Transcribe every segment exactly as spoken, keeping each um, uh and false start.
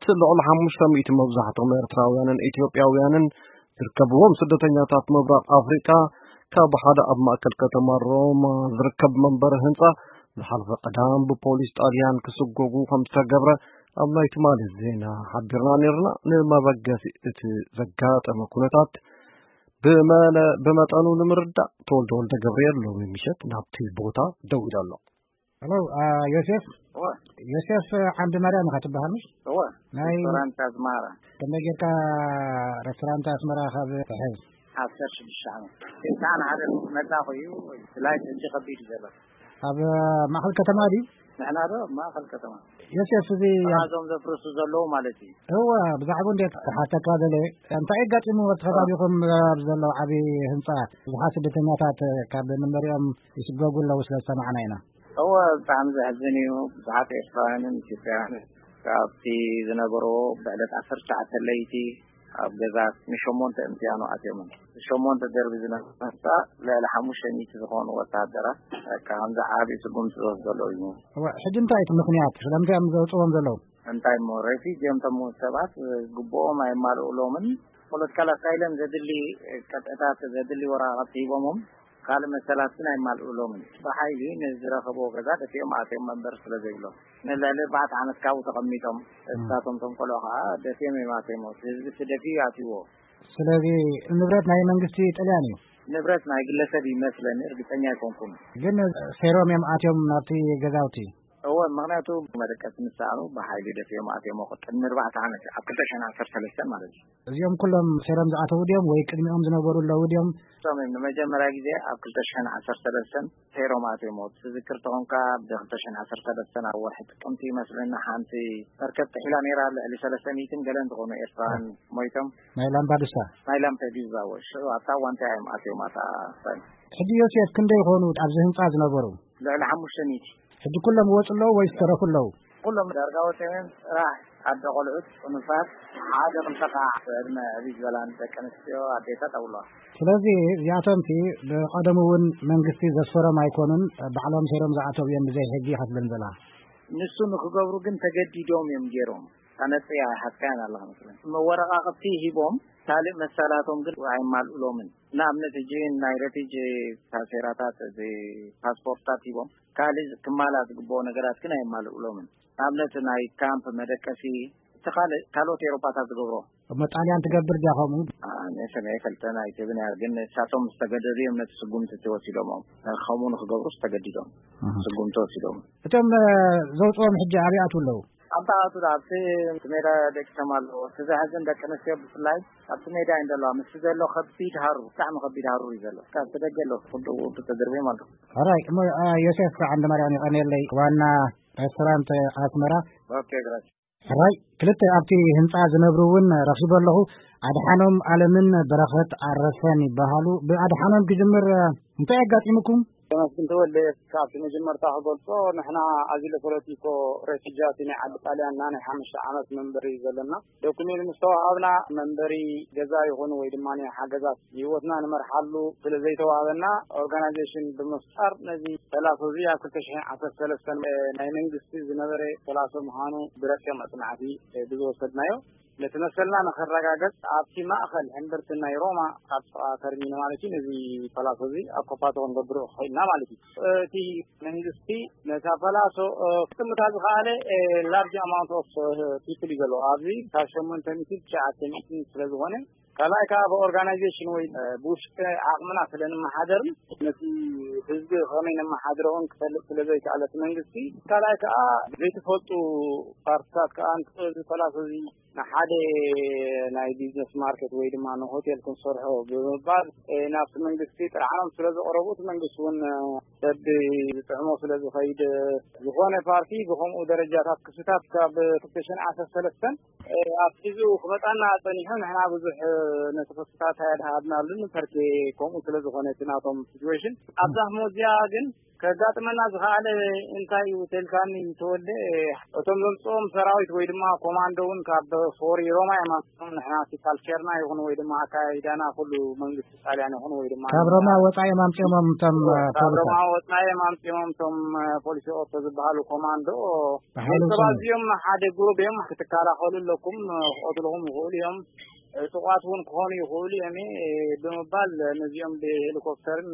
ልዕሊ ሓሙሽተ ሚእቲ መብዛሕትኦም ኤርትራውያንን ኢትዮጵያውያንን ዝርከብዎም ስደተኛታት ምብራቕ ኣፍሪቃ ካብ ሓደ ኣብ ማእከል ከተማ ሮማ ዝርከብ መንበሪ ህንጻ ዝሓለፈ ቀዳም ብፖሊስ ጣልያን ክስጎጉ ከም ዝተገብረ ኣብ ናይ ትማሊ ዜና ሓቢርና ነርና። ንመበገሲ እቲ ዘጋጠመ ኩነታት بمتانو نمرد تول تول تجبريل لو مشت نبتي بوتا دود الله. Hello, uh, Yosef. What? Yosef عند مريم خاتم بهرمش. What? رestaurant أزمارة. كم يجيك رestaurant أزمارة خاب تحز. حاسش بالشام. إنسان هذا متلاقيه لا ينتج خبير زبر. أب ما خل كتمادي؟ نحن هذا ما خل كتماد. يوسف ذي. هذا من البروسيس اللو مالتي. هو بزعبون ده حتى كذا ليه. أنت إيه قط إنه وتخذ بيكم بزلوا عبي هنصا. وحاسب التنيات كابل من مريم يسبقوا كل وصل سمعنا هنا. هو تعمل هذني وبعث إسرائيل كتير كابتي زنبرو بعد عشر ساعات الليتي أبجزات مشومون تأمتيانو أتيمون مشومون تدرب زنا فتا لا لحموش نيت زخون وتعذرة كهم زعابي سبوم تزلوا يمو هو حجم تايت مخنيات شلون تام زوجهم زلوا أنتاي مورفي جم تمو سبات جبوا ما يمال أولومن قلت كلا سايلن زدلي كتأتات زدلي وراء طيبهم قال مثلا سنة يمال أولومن بحاجي نزرع خبوه كذا تفي ما تيم من درس لزيلو نلالي بعد عن الكاو تقميتهم استاتهم تنقلوها تفي ما تيمو تدفي ياتيو سلبي النبرات ناي منجستي تلاني نبرات ناي قلسبي مثلا بتنيا يكونكم جن سيروم يم آتيهم ناتي جزاوتي هو مغناته مركز مساعو بحاجي دفي ما تيمو قد نربع عنك أكترش أنا عشر ثلاثة مرة اليوم كلهم سيروم زعتوا وديهم ويكلمهم زنبورو الله وديهم تمام نمجة مراجعة أكترش أنا عشر ثلاثة سيروم ما تيمو تذكر تونكا بأكترش أنا عشر ثلاثة أو واحد كمتي مثلا حانتي مركز تحيلا نيرا لثلاثة ميتين قلنا تقولنا إسرائيل ميتم مايلان بادسا مايلان تديزا وش أتا وانت عم أتيوم أتا حدي يوسف كندا يخونوا تعبزهم قاعد نبرو لا لا حمش نيتي حدي كلهم وصلوا ويسترى كلهم كلهم درجة وتمن راح عبد قلعت ونفاس عادة منطقة ما أبي جلان تكنسيو عديتا تولى ስለዚህ ያተንቲ በቀደሙን መንግስቲ ዘሰረ ማይኮንን በዓለም ሰረም ዘዓተው የምዘይ ህጊ ሐስበን ዘላ ንሱን ክገብሩ ግን ተገዲዶም የምጀሮም ታነጽያ ሐካን አላህ መስለን መወረቃቅቲ ሂቦም ታሊቅ መሰላቶም ግን አይማል ኡሎምን ናምነት ጂን ናይረቲጅ ታሰራታት ዘ ፓስፖርታት ሂቦም ካሊዝ ከማላት ግቦ ነገራት ግን አይማል ኡሎምን ናምነት ናይ ካምፕ መደቀሲ ተኻለ ካሎት ኤሮፓታ ዝገብሮ መጣሊያን ትገብር ዳኸሙ አነ ሰማይ ፈልተና አይተብና ግን ሳቶም ተገደሪ እምነት ስጉምት ተወሲዶም ኸሙን ክገብሩ ተገዲዶም ስጉምት ተወሲዶም እቶም ዘውጾም ሕጂ አብያቱለው አባቱ ዳብተ ሜዳ ደክተማሉ ተዛሐዘን ደቀነሰ ብስላይ አብተ ሜዳ እንደላ መስዘሎ ከቢድ ሀሩ ታም ከቢድ ሀሩ ይዘሎ ካስተደገሎ ሁሉ ተደርቤ ማለት አራይ ዮሴፍ አንድ ማርያም ይቀነለይ ዋና ሬስቶራንት አስመራ ኦኬ ግራስ راي كلت أبتي هنتا زنبروون رخصب الله أدحانهم علمن برخت عرفان بهالو بأدحانهم كجمر انت اقات إمكم؟ كما كنت أقول كابت مجمر تاخدول صو نحنا عزيل فلوتيكو ريسيجاتيني عد طاليان ناني حامش عامت منبري زلنا لو كمين المستوى هذنا منبري جزاي هون ويدماني حاجزات يوتنا نمرحلو فلزيتو هذنا organization بمصر نزي ثلاثة زيا كتشحن عصر ثلاث سنة نايمين دستي زنبري ثلاثة مهانو بركة مصنعتي بزو صدنايو لتنسلنا نخرجاجت أبتي ما أخل حندرتنا يروما أب كرمين مالكي نزي ثلاثة زي أكوباتون ببرو خينا مالكي تي مهندسي نتفلاسو كم تازو خاله large amount of people يقولوا أبي تاشمون تمثيل شعاتين سلزوانه كلا كاب organization وين بوش عقمنا فلان محاضر نسي حزب خمين محاضرون كل كل زي على تمنجسي كلا كا زي تفوتو بارسات كان ثلاثة زي نحادي ناي بيزنس ماركت وين ما نو هوتيل كونسورحو بعد نفس منجسي العالم سلزو أربوت منجسون تبي تعمو سلزو خيد زخانة بارتي بهم ودرجات كسيتات كاب تكتشن عشر سلسلة أبتزو خمتنا تنيهم إحنا بزح نتفسرات هذا هذا لنا فرق كم وصل زخانة تناطم situation أبزح موزيا جن ከጋጥመና ዝኻለ እንታይ ወተልካኒ ተወደ እቶም ዘምጾም ሰራዊት ወይ ድማ ኮማንዶውን ካብ ፎሪ ሮማ የማንሱን ንሕና ካልቸርና ይኹን ወይ ድማ አካይዳና ሁሉ መንግስት ጣልያን ይኹን ወይ ድማ ካብ ሮማ ወጻኢ የማንጽኦም ቶም ካብ ሮማ ወጻኢ የማንጽኦም ቶም ፖሊስ ኦቶ ዝበሃሉ ኮማንዶ ሰባዚዮም ሓደ ግሩፕ እዮም ክትከላኸሉለኩም ቆትልኩም ይኽእሉ እዮም ጥቋቱን ከሆነ ይኽእሉ የሚ ብምባል ነዚኦም ብሄሊኮፕተርን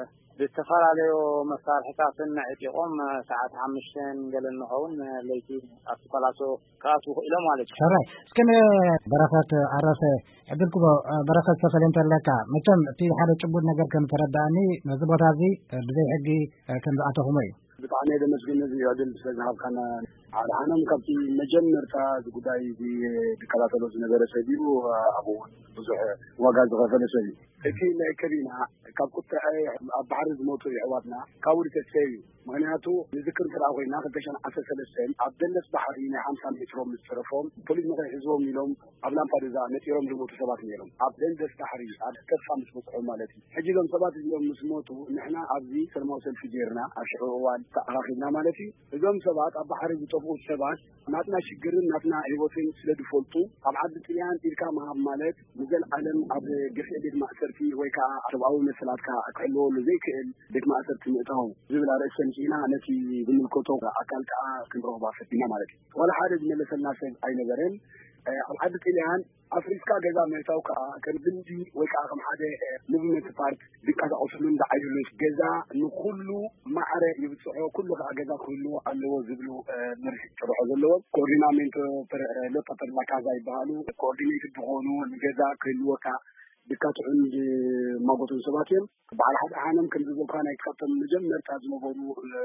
ብተፈላለዩ መሳርሕታትን ዕጢቆም ሰዓት ሓሙሽተ ገለን ነኸውን ለይቲ አስቆላሶ ካቱ ኢሎም ማለት ነው። ሰራይ እስከነ በረከት አረፈ ዕድልኩ በረከት ተፈለንተለካ መቸም እቲ ሓደ ጭቡድ ነገር ከም ተረዳእኒ ነዚ ቦታ እዚ ብዘይ ሕጊ ከም ዝኣተኹም እዩ ብጣዕሚ ደመስግን እዚ ዕድል ስለዝሃብካና አሁንም ከብቲ መጀመርታ ጉዳይ እዚ ተከታተሎ ዝነበረ ሰብ እዩ አቡ ብዙሕ ዋጋ ዝኸፈለ ሰብ እዩ እቲ ናይ ከቢና ካብ ቁጥዐ ኣብ ባሕሪ ዝሞቱ ይዕዋትና ካብ ውድ ተሰይ ምክንያቱ ንዝክር ተራ ኮይና ክልተሸሕን ዓሰርተ ሰለስተ ኣብ ደለስ ባሕሪ ናይ ሃምሳ ሜትሮ ምስተረፎም ፖሊስ ንኽሕዝቦም ኢሎም ኣብ ላምፓዱዛ ነጢሮም ዝሞቱ ሰባት ነይሮም ኣብ ደለስ ባሕሪ ኣብ ተስፋ ምስ በፅሖም ማለት እዩ ሕጂ እዞም ሰባት እዚኦም ምስ ሞቱ ንሕና ኣብዚ ሰላማዊ ሰልፊ ጌርና ኣብ ሽዑ እዋን ተኣኻኺብና ማለት እዩ እዞም ሰባት ኣብ ባሕሪ ዝጠፍኡ ሰባት ናትና ሽግርን ናትና ህይወትን ስለዝፈልጡ ኣብ ዓዲ ጥልያን ኢልካ መሃብ ማለት ንዘለዓለም ኣብ ገፊዕ ቤት ማእሰርቲ ወይ ከዓ ሰብኣዊ መሰላትካ ክሕልወሉ ዘይክእል ቤት ማእሰርቲ ምእታው ዝብል ርእሰ ንጪና ነቲ ዝምልከቶ ኣካል ከዓ ክንረኽባ ፈቲና ማለት እዩ ዋላ ሓደ ዝመለሰልና ሰብ ኣይነበረን ኣብ ዓዲ ጥልያን ኣፍሪካ ገዛ ምእታው ከዓ ከም ልምዲ ወይ ከዓ ከም ሓደ ሙቭመንት ፓርት ዝንቀሳቀሱሉ እንዳዓይሉስ ገዛ ንኩሉ ማዕረ ይብፅሖ ኩሉ ከዓ ገዛ ክህልዎ ኣለዎ ዝብሉ መርሒ ጥርሖ ዘለዎ ኮኦርዲናሜንት ሎጠጠር ላካዛ ይበሃሉ ኮኦርዲኔትድ ዝኾኑ ንገዛ ክህልወካ ብካትዑን ማጎቱን ሰባት እዮም በዓል ሓደ ሓነም ከም ዝብልካ ናይ ካብቶም መጀመርታ ዝነበሩ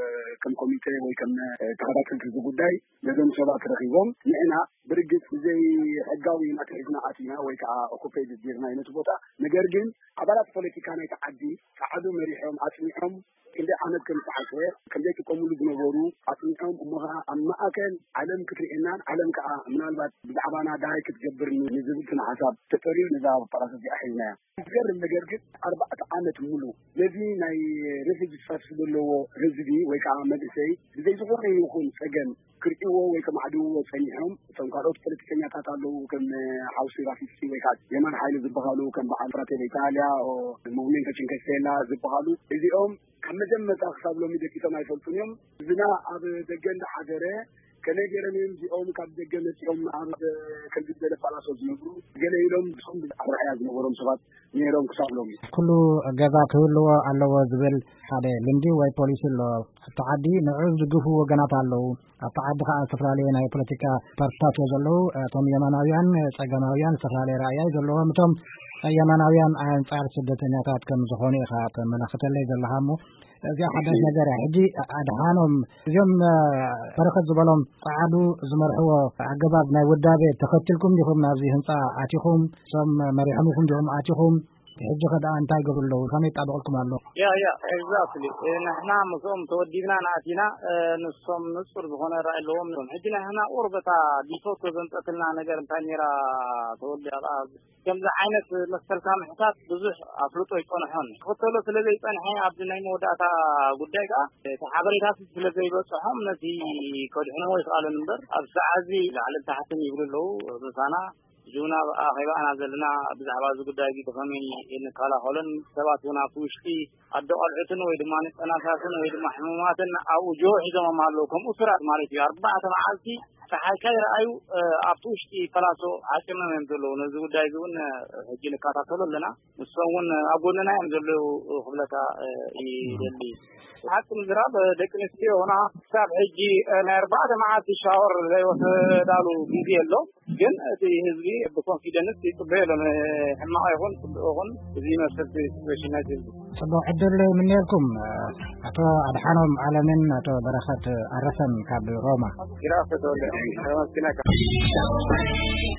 ከም ኮሚቴ ወይ ከም ተኸታተልቲ እዚ ጉዳይ ነዞም ሰባት ረኺቦም ንዕና ብርግፅ ብዘይ ሕጋዊ ናትሒዝና ኣቲና ወይ ከዓ ኦኩፔድ ጌርና ነቲ ቦታ ነገር ግን ኣባላት ፖለቲካ ናይቲ ዓዲ ካዓዱ መሪሖም ኣፅኒዖም ክንደይ ዓመት ከም ዝሓሸ ክንደይ ጥቆምሉ ዝነበሩ ኣፅኒዖም እሞ ከዓ ኣብ ማእከል ዓለም ክትርኤናን ዓለም ከዓ ምናልባት ብዛዕባና ዳሃይ ክትገብር ንዝብልትን ሓሳብ ተጠሪዩ ነዛ ጳራስ እዚኣ ሒዝናያ ዝገርም ነገር ግን ኣርባዕተ ዓመት ሙሉ ነዚ ናይ ሬፊጂ ስታትስ ዘለዎ ህዝቢ ወይ ከዓ መንእሰይ ብዘይ ዝኾነ ይኹን ፀገም ክርኢዎ ወይ ከም ዓድውዎ ፀኒሖም እቶም ካልኦት ፖለቲከኛታት ኣለዉ ከም ሓውሲ ራፊስቲ ወይ ከዓ የማን ሓይሊ ዝበሃሉ ከም በዓል ፍራቴል ኢታልያ ሙቭሜንቶ ቺንኬ ስቴላ ዝበሃሉ እዚኦም ካብ መጀመርታ ክሳብ ሎሚ ደቂሶም ኣይፈልጡን እዮም ዝና ኣብ ደገ እንዳሓደረ ከመይ ገይሮም እዮም እዚኦም ካብ ደገ መፂኦም ኣብ ከምዚ ዝበለ ጳላሶ ዝነብሩ ገለ ኢሎም ብሶም ኣብ ራእያ ዝነበሮም ሰባት ነይሮም ክሳብ ሎሚ ኩሉ ገዛ ክህልዎ ኣለዎ ዝብል ሓደ ልምዲ ወይ ፖሊሲ ኣሎ ኣብቲ ዓዲ ንዑ ዝግፉ ወገናት ኣለዉ ኣብቲ ዓዲ ከዓ ዝተፈላለዩ ናይ ፖለቲካ ፓርቲታት ዘለዉ እቶም የማናውያን ፀገማውያን ዝተፈላለዩ ራእያ ዘለዎም እቶም የማናውያን አንጻር ስደተኛታት ከም ዝኾኑ ኢኻ ተመላኽተለይ ዘለኻ እሞ እዚኣ ሓዳሽ ነገር እያ ሕጂ ኣድሓኖም እዚኦም በረከት ዝበሎም ፃዓዱ ዝመርሕዎ ኣገባብ ናይ ውዳቤ ተኸትልኩም ዲኹም ናብዚ ህንፃ ኣቲኹም እሶም መሪሖም ኢኹም ዲኹም ኣቲኹም ሕጂ ከደኣ እንታይ ገብሩ ኣለዉ ከመይ ጣበቕልኩም ኣሎ ያ ያ ኤግዛክትሊ ንሕና ምስኦም ተወዲብና ንኣቲና ንሶም ንፁር ዝኾነ ራእይ ኣለዎም ሕጂ ንሕና ቁርበታ ዲፎቶ ዘምፀትልና ነገር እንታይ ኔራ ተወዲኣ ከምዚ ዓይነት መሰልካ ምሕታት ብዙሕ ኣፍልጦ ይፀንሖን ክተሎ ስለዘይፀንሐ ኣብዚ ናይ መወዳእታ ጉዳይ ከዓ እቲ ሓበሬታት ስለዘይበፅሖም ነቲ ከድሕንዎ ይኽኣለን እምበር ኣብ ሰዓዚ ላዕሊ ታሕትን ይብሉ ኣለዉ ምሳና ጁና ኣኺባና ዘለና ብዛዕባ እዚ ጉዳይ እዚ ብኸመይ እንከላኸልን ሰባት እውን ኣብቲ ውሽጢ ኣዶ ቆልዑትን ወይ ድማ ንፀናሳትን ወይ ድማ ሕሙማትን ኣብኡ ጆ ሒዞም ኣለዉ ከምኡ ስራት ማለት እዩ ኣርባዕተ መዓልቲ ፀሓይ ከይረኣዩ ኣብቲ ውሽጢ ጳላሶ ዓቂሞም እዮም ዘለዉ ነዚ ጉዳይ እዚ እውን ሕጂ ንከታተሎ ኣለና ንሶም እውን ኣብ ጎንና እዮም ዘለዉ ክብለካ ይደሊ ሓቂ ምዝራብ ደቂ ኣንስትዮ ሆና ክሳብ ሕጂ ናይ ኣርባዕተ መዓልቲ ሻወር ዘይወሰዳሉ ጊዜ ኣሎ ግን እቲ ህዝቢ ብኮንፊደንስ ይፅበዮ ኣሎ ሕማቕ ይኹን ፅቡቅ ይኹን እዚ መሰልቲ ሲትዌሽን ናይቲ ህዝቢ ፅቡቅ ዕድል ምንኤልኩም ኣቶ ኣድሓኖም ዓለምን ኣቶ በረከት ኣረፈን ካብ ሮማ ግራፍ ተወለ ተመስግነካ